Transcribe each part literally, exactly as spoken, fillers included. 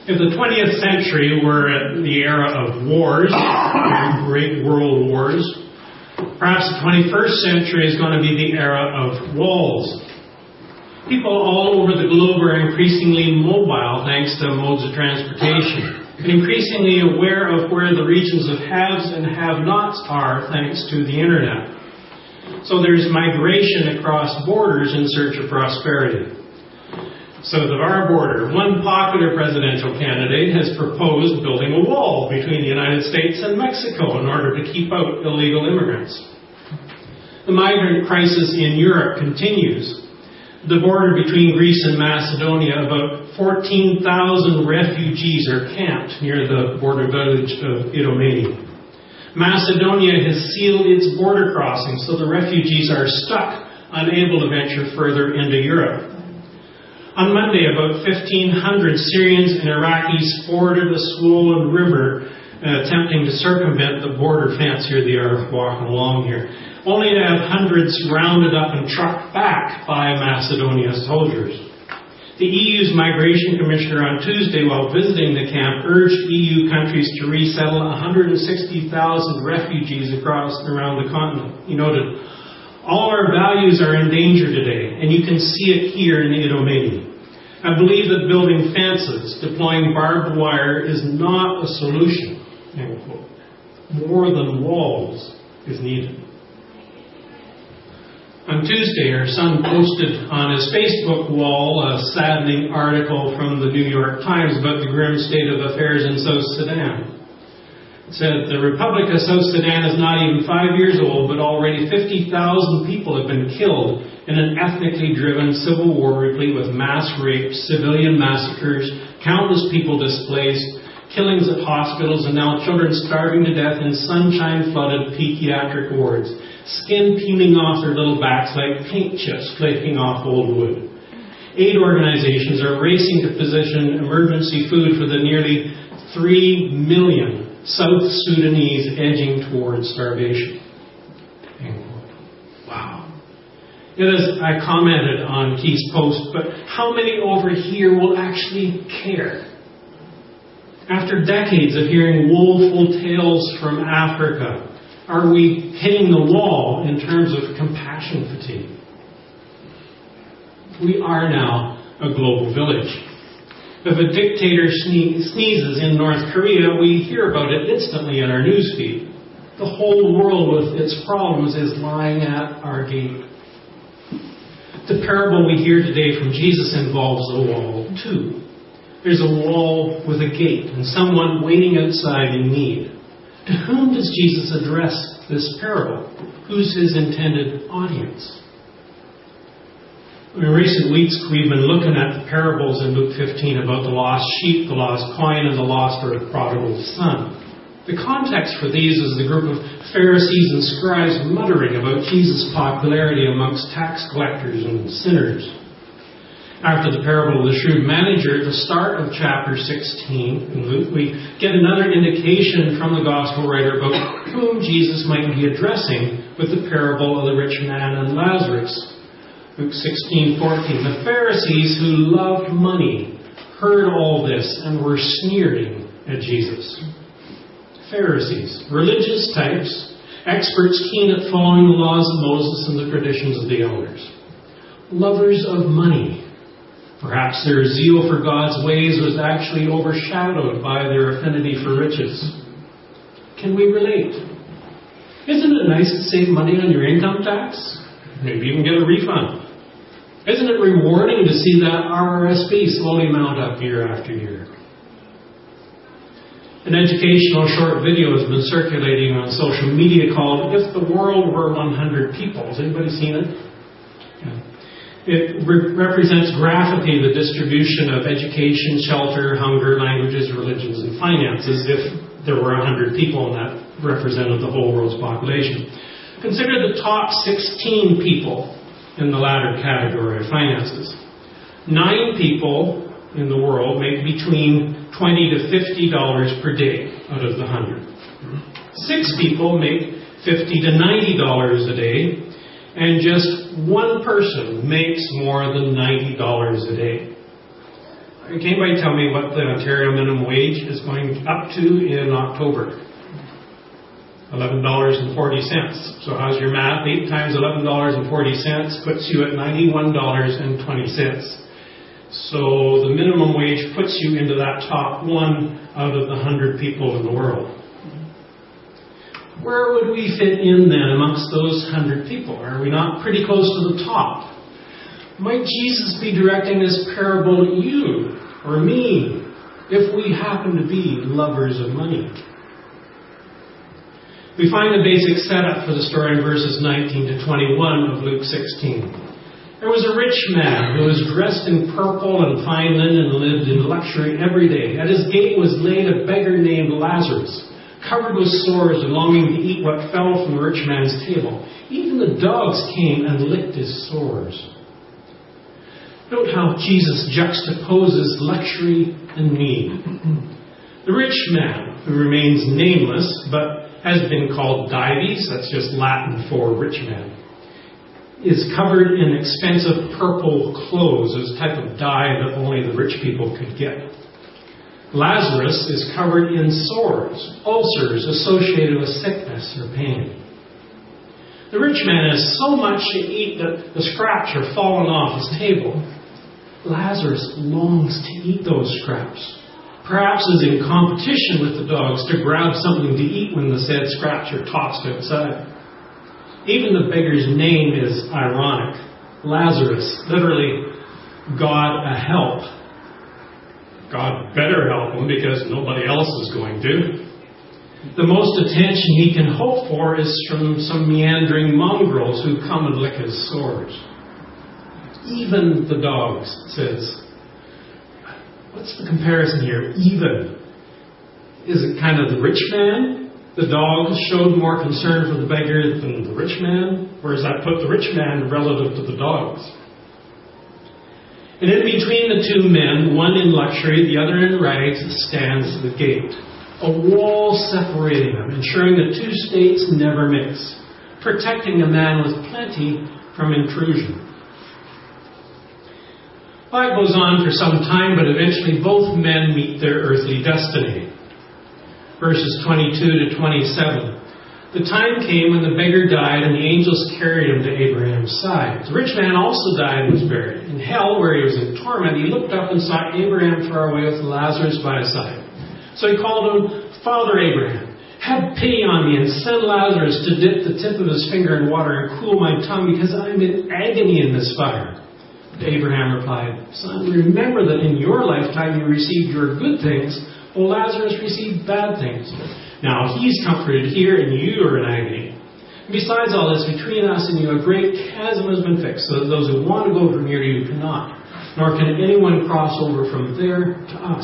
If the twentieth century were at the era of wars, great world wars, perhaps the twenty-first century is going to be the era of walls. People all over the globe are increasingly mobile thanks to modes of transportation, and increasingly aware of where the regions of haves and have-nots are thanks to the internet. So there's migration across borders in search of prosperity. South of our border, one popular presidential candidate has proposed building a wall between the United States and Mexico in order to keep out illegal immigrants. The migrant crisis in Europe continues. The border between Greece and Macedonia, about fourteen thousand refugees are camped near the border village of Idomeni. Macedonia has sealed its border crossings, so the refugees are stuck, unable to venture further into Europe. On Monday, about fifteen hundred Syrians and Iraqis forded a swollen river, uh, attempting to circumvent the border fence. Here they are walking along here, only to have hundreds rounded up and trucked back by Macedonia's soldiers. The E U's Migration Commissioner on Tuesday, while visiting the camp, urged E U countries to resettle one hundred sixty thousand refugees across around the continent. He noted, "All our values are in danger today, and you can see it here in Idomeni. I believe that building fences, deploying barbed wire is not a solution." End quote. More than walls is needed. On Tuesday, our son posted on his Facebook wall a saddening article from the New York Times about the grim state of affairs in South Sudan. It said, "The Republic of South Sudan is not even five years old, but already fifty thousand people have been killed in an ethnically driven civil war replete with mass rapes, civilian massacres, countless people displaced, killings at hospitals, and now children starving to death in sunshine-flooded pediatric wards, skin peeling off their little backs like paint chips flaking off old wood. Aid organizations are racing to position emergency food for the nearly three million South Sudanese edging towards starvation." Wow. It is, I commented on Keith's post, but how many over here will actually care? After decades of hearing woeful tales from Africa, are we hitting the wall in terms of compassion fatigue? We are now a global village. If a dictator sneezes in North Korea, we hear about it instantly in our newsfeed. The whole world with its problems is lying at our gate. The parable we hear today from Jesus involves a wall, too. There's a wall with a gate and someone waiting outside in need. To whom does Jesus address this parable? Who's his intended audience? In recent weeks, we've been looking at the parables in Luke fifteen about the lost sheep, the lost coin, and the lost or prodigal son. The context for these is the group of Pharisees and scribes muttering about Jesus' popularity amongst tax collectors and sinners. After the parable of the shrewd manager, at the start of chapter sixteen in Luke, we get another indication from the gospel writer about whom Jesus might be addressing with the parable of the rich man and Lazarus. Luke sixteen fourteen. The Pharisees who loved money heard all this and were sneering at Jesus. Pharisees, religious types, experts keen at following the laws of Moses and the traditions of the elders. Lovers of money. Perhaps their zeal for God's ways was actually overshadowed by their affinity for riches. Can we relate? Isn't it nice to save money on your income tax? Maybe even get a refund. Isn't it rewarding to see that R R S P slowly mount up year after year? An educational short video has been circulating on social media called "If the World Were one hundred People." Has anybody seen it? Yeah. It re- represents graphically the distribution of education, shelter, hunger, languages, religions, and finances if there were one hundred people and that represented the whole world's population. Consider the top sixteen people in the latter category of finances. Nine people in the world make between twenty to fifty dollars per day out of the one hundred. Six people make fifty to ninety dollars a day, and just one person makes more than ninety dollars a day. can anybody tell me what the Ontario minimum wage is going up to in October? eleven dollars and forty cents. So how's your math? eight times eleven dollars and forty cents puts you at ninety-one dollars and twenty cents. So the minimum wage puts you into that top one out of the one hundred people in the world. Where would we fit in then amongst those one hundred people? Are we not pretty close to the top? Might Jesus be directing this parable at you or me if we happen to be lovers of money? We find the basic setup for the story in verses nineteen to twenty-one of Luke sixteen. There was a rich man who was dressed in purple and fine linen and lived in luxury every day. At his gate was laid a beggar named Lazarus, covered with sores and longing to eat what fell from the rich man's table. Even the dogs came and licked his sores. Note how Jesus juxtaposes luxury and need. The rich man, who remains nameless but has been called Dives, that's just Latin for rich man, is covered in expensive purple clothes, this type of dye that only the rich people could get. Lazarus is covered in sores, ulcers associated with sickness or pain. The rich man has so much to eat that the scraps are falling off his table. Lazarus longs to eat those scraps. Perhaps is in competition with the dogs to grab something to eat when the said scraps are tossed outside. Even the beggar's name is ironic. Lazarus, literally, God a help. God better help him because nobody else is going to. The most attention he can hope for is from some meandering mongrels who come and lick his sores. Even the dogs, says. What's the comparison here? Even. Is it kind of the rich man? The dogs showed more concern for the beggar than the rich man? Or does that put the rich man relative to the dogs? And in between the two men, one in luxury, the other in rags, stands the gate. A wall separating them, ensuring the two states never mix, protecting a man with plenty from intrusion. Life goes on for some time, but eventually both men meet their earthly destiny. Verses twenty-two to twenty-seven. The time came when the beggar died and the angels carried him to Abraham's side. The rich man also died and was buried. In hell, where he was in torment, he looked up and saw Abraham far away with Lazarus by his side. So he called him, Father Abraham, have pity on me and send Lazarus to dip the tip of his finger in water and cool my tongue because I'm in agony in this fire. Abraham replied, Son, remember that in your lifetime you received your good things, while Lazarus received bad things. Now he's comforted here and you are in agony. And besides all this, between us and you a great chasm has been fixed, so that those who want to go from here to you cannot, nor can anyone cross over from there to us.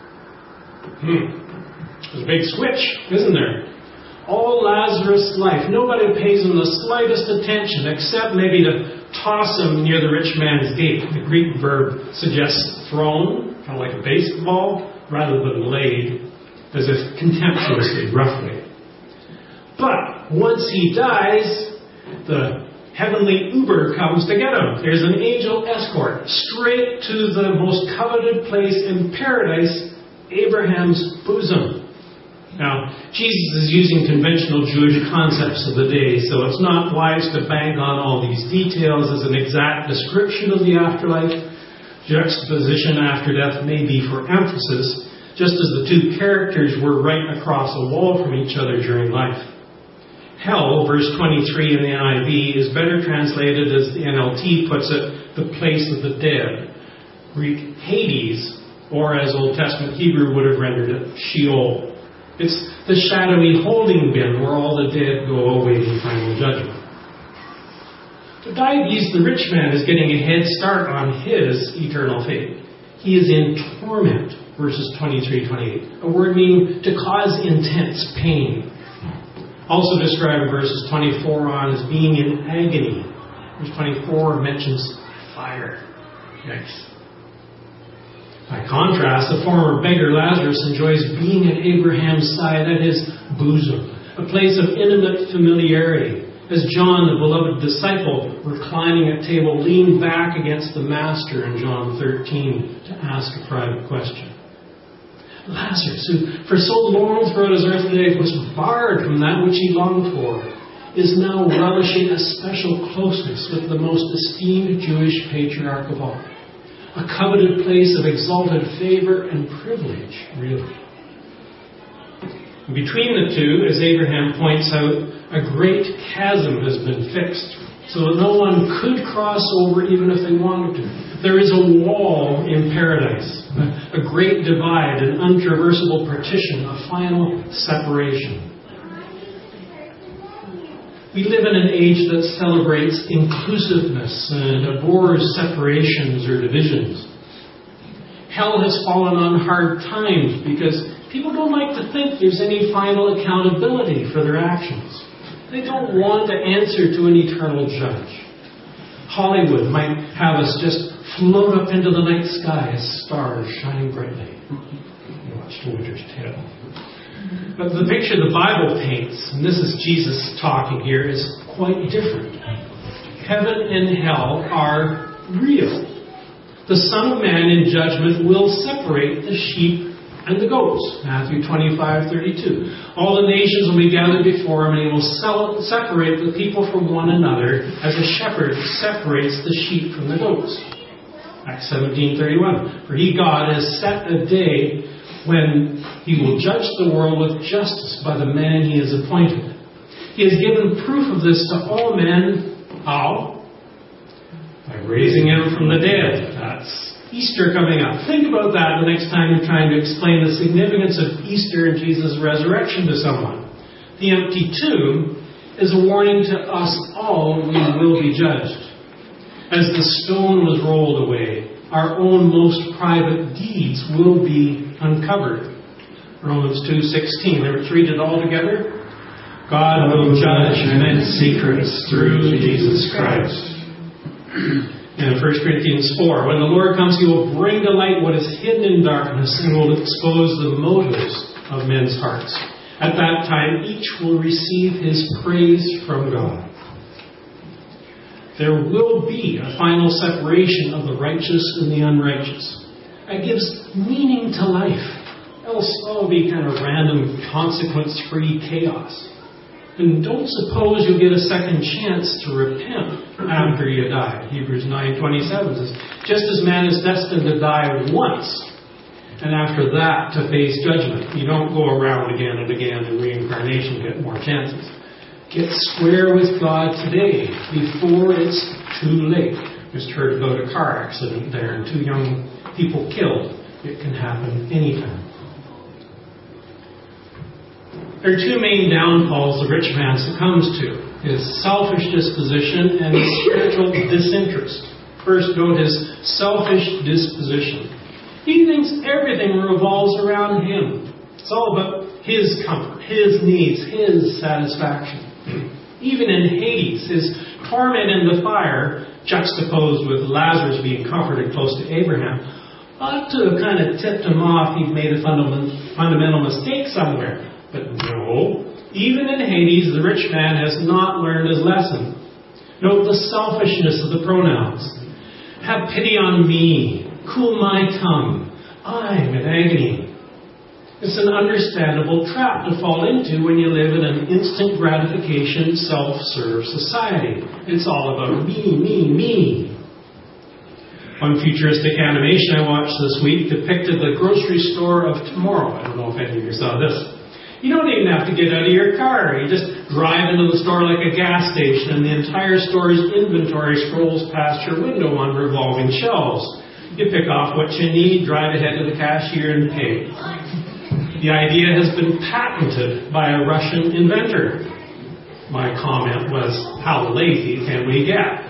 Hmm. There's a big switch, isn't there? All Lazarus' life, nobody pays him the slightest attention, except maybe to toss him near the rich man's gate. The Greek verb suggests thrown, kind of like a baseball, rather than laid, as if contemptuously, roughly. But once he dies, the heavenly Uber comes to get him. There's an angel escort straight to the most coveted place in paradise, Abraham's bosom. Now, Jesus is using conventional Jewish concepts of the day, so it's not wise to bank on all these details as an exact description of the afterlife. Juxtaposition after death may be for emphasis, just as the two characters were right across a wall from each other during life. Hell, verse twenty-three in the N I V, is better translated as the N L T puts it, the place of the dead. Greek Hades, or as Old Testament Hebrew would have rendered it, Sheol. It's the shadowy holding bin where all the dead go awaiting final judgment. To Dives, the rich man is getting a head start on his eternal fate. He is in torment, verses twenty-three to twenty-eight, a word meaning to cause intense pain. Also described in verses twenty-four on as being in agony. Verse twenty-four mentions fire. Yikes. By contrast, the former beggar Lazarus enjoys being at Abraham's side, at his bosom, a place of intimate familiarity, As John, the beloved disciple, reclining at table, leaned back against the Master in John thirteen to ask a private question. Lazarus, who for so long throughout his earthly life was barred from that which he longed for, is now relishing a special closeness with the most esteemed Jewish patriarch of all. A coveted place of exalted favor and privilege, really. Between the two, as Abraham points out, a great chasm has been fixed, so that no one could cross over even if they wanted to. There is a wall in paradise, a great divide, an untraversable partition, a final separation. We live in an age that celebrates inclusiveness and abhors separations or divisions. Hell has fallen on hard times because people don't like to think there's any final accountability for their actions. They don't want to answer to an eternal judge. Hollywood might have us just float up into the night sky as stars shining brightly. You watched The Winter's Tale. But the picture the Bible paints, and this is Jesus talking here, is quite different. Heaven and hell are real. The Son of Man in judgment will separate the sheep and the goats. Matthew twenty-five thirty-two. All the nations will be gathered before him, and he will separate the people from one another as a shepherd separates the sheep from the goats. Acts seventeen thirty-one. For he, God, has set a day when he will judge the world with justice by the man he has appointed. He has given proof of this to all men. How? By raising him from the dead. That's Easter coming up. Think about that the next time you're trying to explain the significance of Easter and Jesus' resurrection to someone. The empty tomb is a warning to us all we will be judged. As the stone was rolled away, our own most private deeds will be uncovered. Romans two sixteen. Let's read it all together. God will judge men's secrets through Jesus Christ. And First Corinthians four. When the Lord comes, he will bring to light what is hidden in darkness and will expose the motives of men's hearts. At that time, each will receive his praise from God. There will be a final separation of the righteous and the unrighteous. That gives meaning to life. Else all will be kind of random, consequence-free chaos. And don't suppose you'll get a second chance to repent after you die. Hebrews nine twenty-seven says, just as man is destined to die once, and after that to face judgment. You don't go around again and again in reincarnation and get more chances. Get square with God today before it's too late. Just heard about a car accident there and two young people killed. It can happen anytime. There are two main downfalls the rich man succumbs to. His selfish disposition and his spiritual disinterest. First, note his selfish disposition. He thinks everything revolves around him. It's all about his comfort, his needs, his satisfaction. Even in Hades, his torment in the fire, juxtaposed with Lazarus being comforted close to Abraham, ought to have kind of tipped him off he'd made a fundamental mistake somewhere. But no, even in Hades, the rich man has not learned his lesson. Note the selfishness of the pronouns. Have pity on me. Cool my tongue. I'm in agony. It's an understandable trap to fall into when you live in an instant gratification, self-serve society. It's all about me, me, me. One futuristic animation I watched this week depicted the grocery store of tomorrow. I don't know if any of you saw this. You don't even have to get out of your car. You just drive into the store like a gas station and the entire store's inventory scrolls past your window on revolving shelves. You pick off what you need, drive ahead to the cashier and pay. The idea has been patented by a Russian inventor. My comment was, how lazy can we get?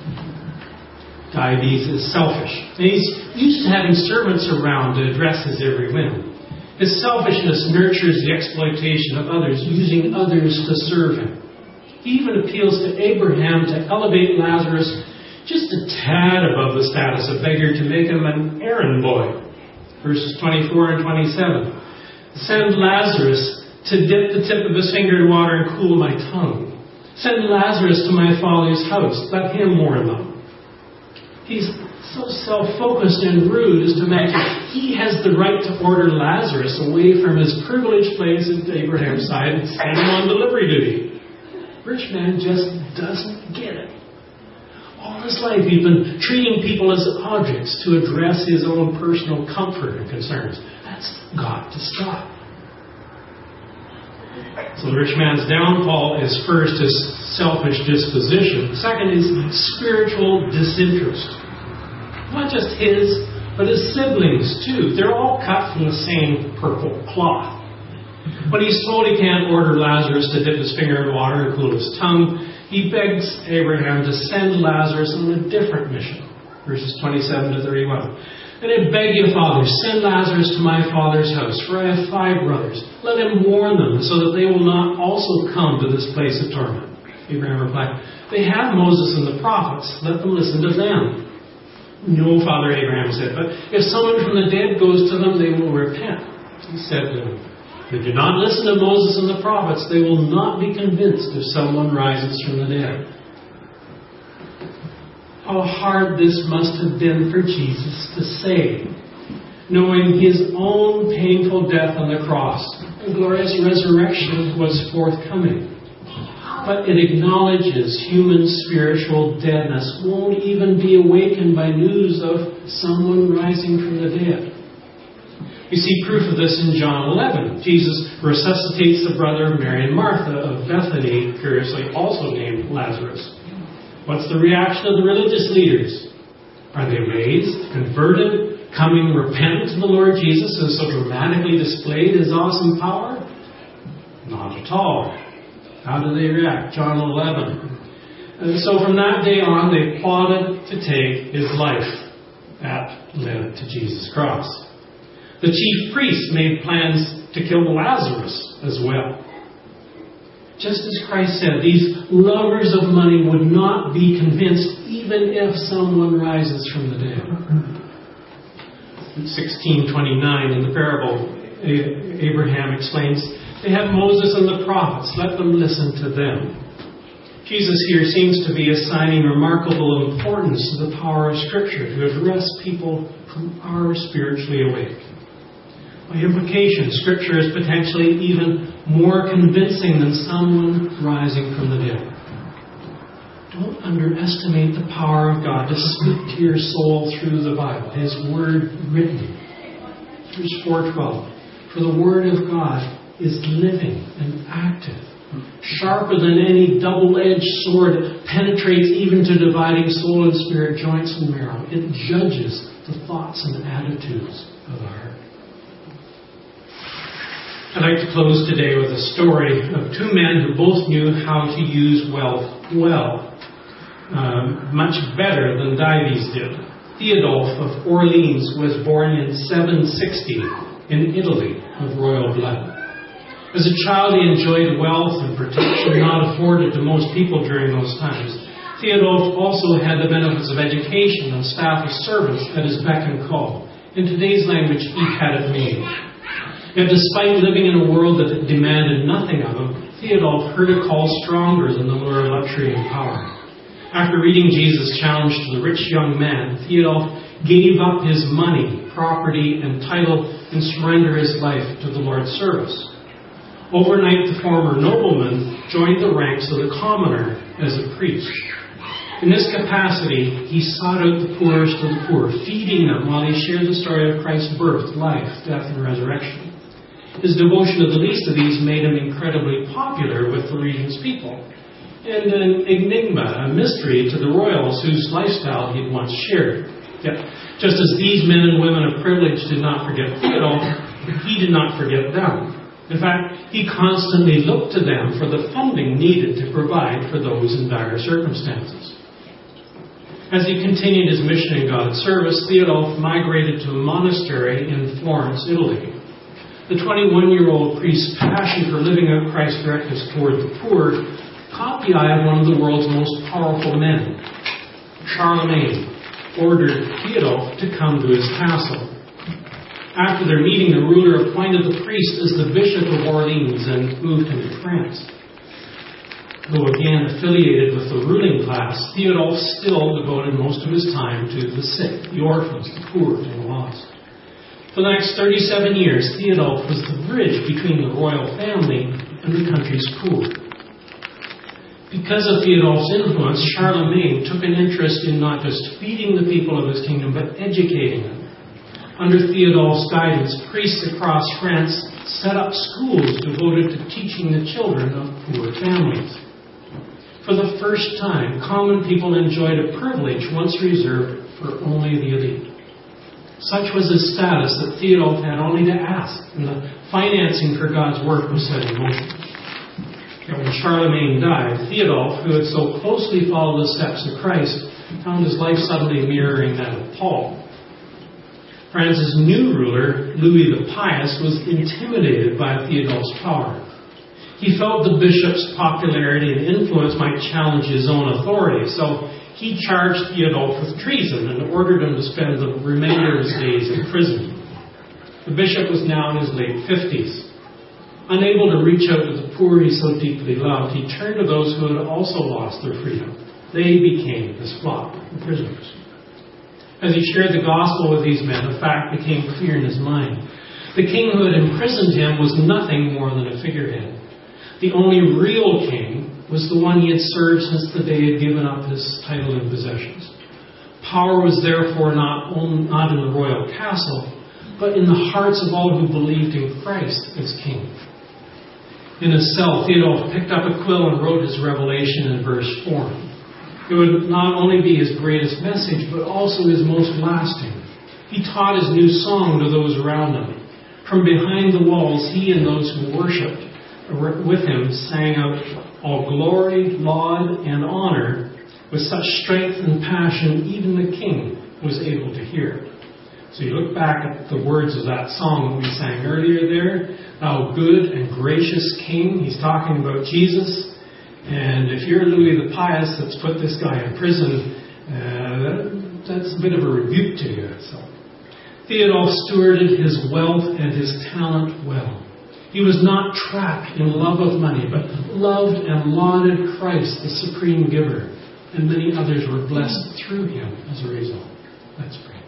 Dives is selfish. And he's used to having servants around to address his every whim. His selfishness nurtures the exploitation of others, using others to serve him. He even appeals to Abraham to elevate Lazarus just a tad above the status of beggar to make him an errand boy. Verses twenty-four and twenty-seven. Send Lazarus to dip the tip of his finger in water and cool my tongue. Send Lazarus to my father's house. Let him warn them. He's so self-focused and rude as to imagine he has the right to order Lazarus away from his privileged place at Abraham's side and send him on delivery duty. Rich man just doesn't get it. All his life he's been treating people as objects to address his own personal comfort and concerns. That's got to stop. So the rich man's downfall is first his selfish disposition. Second is spiritual disinterest. Not just his, but his siblings too. They're all cut from the same purple cloth. When he's told he can't order Lazarus to dip his finger in water and cool his tongue, he begs Abraham to send Lazarus on a different mission. Verses twenty-seven to thirty-one. And I beg you, Father, send Lazarus to my father's house, for I have five brothers. Let him warn them, so that they will not also come to this place of torment. Abraham replied, They have Moses and the prophets. Let them listen to them. No, Father Abraham said, but if someone from the dead goes to them, they will repent. He said to them, If they do not listen to Moses and the prophets, they will not be convinced if someone rises from the dead. How hard this must have been for Jesus to say, knowing his own painful death on the cross and glorious resurrection was forthcoming. But it acknowledges human spiritual deadness won't even be awakened by news of someone rising from the dead. We see proof of this in John eleven. Jesus resuscitates the brother of Mary and Martha of Bethany, curiously also named Lazarus. What's the reaction of the religious leaders? Are they amazed, converted, coming repentant to the Lord Jesus who so dramatically displayed his awesome power? Not at all. How do they react? John eleven. And so from that day on, they plotted to take his life. That led to Jesus' cross. The chief priests made plans to kill Lazarus as well. Just as Christ said, these lovers of money would not be convinced even if someone rises from the dead. In sixteen twenty-nine, in the parable, Abraham explains, They have Moses and the prophets. Let them listen to them. Jesus here seems to be assigning remarkable importance to the power of Scripture to address people who are spiritually awake. By implication, Scripture is potentially even more convincing than someone rising from the dead. Don't underestimate the power of God to speak to your soul through the Bible, His Word written. Verse four twelve. For the Word of God is living and active, sharper than any double-edged sword. It penetrates even to dividing soul and spirit, joints and marrow. It judges the thoughts and attitudes of the heart. I'd like to close today with a story of two men who both knew how to use wealth well, um, much better than Dives did. Theodulf of Orleans was born in seven sixty in Italy of royal blood. As a child, he enjoyed wealth and protection not afforded to most people during those times. Theodulf also had the benefits of education and staff of servants at his beck and call. In today's language, he had it made. Yet despite living in a world that demanded nothing of him, Theodulf heard a call stronger than the lure of luxury and power. After reading Jesus' challenge to the rich young man, Theodulf gave up his money, property, and title and surrendered his life to the Lord's service. Overnight, the former nobleman joined the ranks of the commoner as a priest. In this capacity, he sought out the poorest of the poor, feeding them while he shared the story of Christ's birth, life, death, and resurrection. His devotion to the least of these made him incredibly popular with the region's people, and an enigma, a mystery to the royals whose lifestyle he had once shared. Yet, just as these men and women of privilege did not forget Theodulf, he did not forget them. In fact, he constantly looked to them for the funding needed to provide for those in dire circumstances. As he continued his mission in God's service, Theodulf migrated to a monastery in Florence, Italy. The twenty-one-year-old priest's passion for living out Christ's directives toward the poor caught the eye of one of the world's most powerful men. Charlemagne ordered Theodulf to come to his castle. After their meeting, the ruler appointed the priest as the Bishop of Orleans and moved him to France. Though again affiliated with the ruling class, Theodulf still devoted most of his time to the sick, the orphans, the poor, and the lost. For the next thirty-seven years, Theodulf was the bridge between the royal family and the country's poor. Because of Theodulf's influence, Charlemagne took an interest in not just feeding the people of his kingdom, but educating them. Under Theodulf's guidance, priests across France set up schools devoted to teaching the children of poor families. For the first time, common people enjoyed a privilege once reserved for only the elite. Such was his status that Theodulf had only to ask, and the financing for God's work was set in motion. Yet when Charlemagne died, Theodulf, who had so closely followed the steps of Christ, found his life suddenly mirroring that of Paul. France's new ruler, Louis the Pious, was intimidated by Theodulf's power. He felt the bishop's popularity and influence might challenge his own authority, so he charged Theodulf with treason and ordered him to spend the remainder of his days in prison. The bishop was now in his late fifties. Unable to reach out to the poor he so deeply loved, he turned to those who had also lost their freedom. They became his flock, the prisoners. As he shared the gospel with these men, a fact became clear in his mind. The king who had imprisoned him was nothing more than a figurehead. The only real king was the one he had served since the day he had given up his title and possessions. Power was therefore not, only, not in the royal castle, but in the hearts of all who believed in Christ as king. In his cell, Theodulf picked up a quill and wrote his revelation in verse form. It would not only be his greatest message, but also his most lasting. He taught his new song to those around him. From behind the walls, he and those who worshipped with him sang out all glory, laud, and honor with such strength and passion even the king was able to hear. So you look back at the words of that song that we sang earlier there, thou good and gracious king, he's talking about Jesus. And if you're Louis the Pious that's put this guy in prison, uh, that's a bit of a rebuke to you. So Theodulf stewarded his wealth and his talent well. He was not trapped in love of money, but loved and lauded Christ, the supreme giver. And many others were blessed through him as a result. Let's pray.